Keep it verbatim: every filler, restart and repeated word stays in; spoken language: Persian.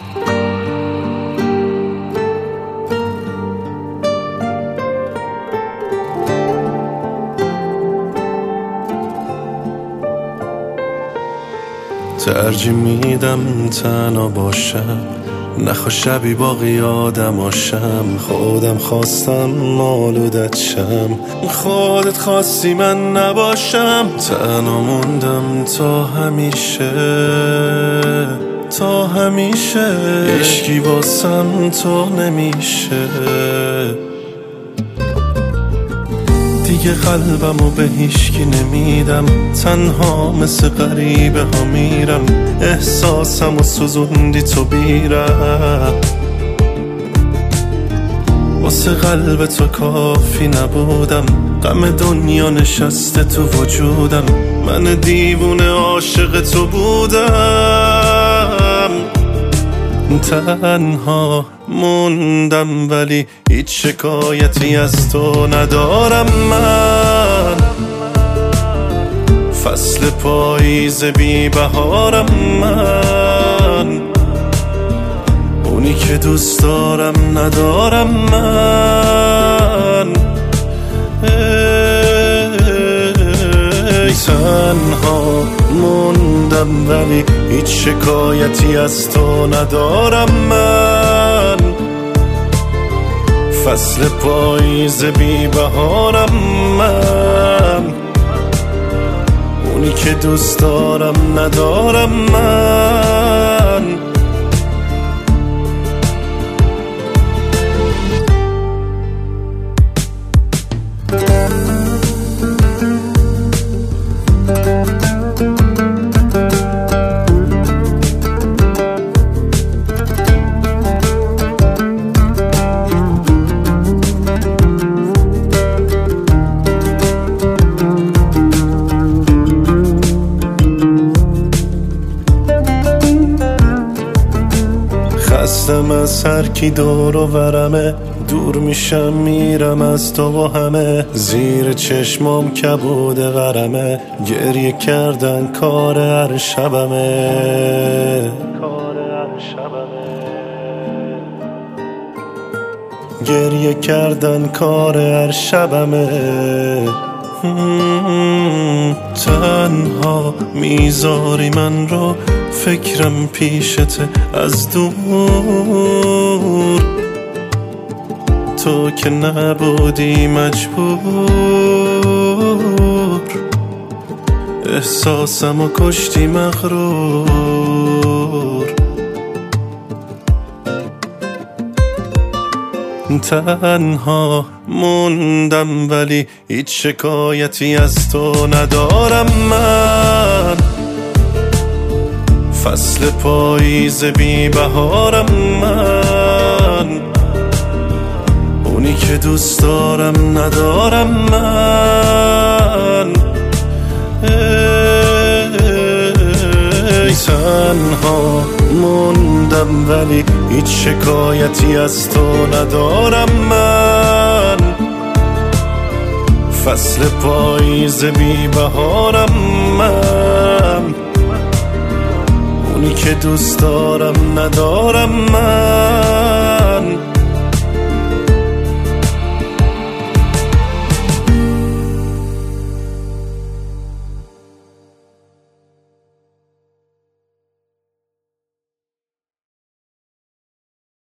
ترجیح میدم تنها باشم، نخوا شبی باقی آدماشم. خودم خواستم آلودت شم، خودت خواستی من نباشم. تنها موندم تا همیشه، تا همیشه. عشقی واسم تو نمیشه، دیگه قلبمو به هیچکی نمیدم. تنها مثل غریبه ها میرم، احساسمو سوزوندی تو بیرم. واسه قلب تو کافی نبودم، غم دنیا نشسته تو وجودم. من دیوونه عاشق تو بودم. تنها موندم ولی هیچ شکایتی از تو ندارم من. فصل پاییز بی بهارم من، اونی که دوست دارم ندارم من. ای تنها موندم ولی هیچ شکایتی از تو ندارم من. فصل پاییز بی بهارم من، اونی که دوست دارم ندارم من. خستم از هر کی دور و برمه، دور میشم میرم از تو و همه. زیر چشمام کبود غرمه، گریه کردن کار هر شبمه. گریه کردن کار هر شبمه. تنها میذاری من رو، فکرم پیشته از دور. تو که نبودی مجبور، احساسمو کشتی مغرور. تنها موندم ولی هیچ شکایتی از تو ندارم من. فصل پاییز بی بهارم من، اونی که دوست دارم ندارم من. ای تنها موندم ولی هیچ شکایتی از تو ندارم من. فصل پاییز بی بهارم من، اونی که دوست دارم ندارم من.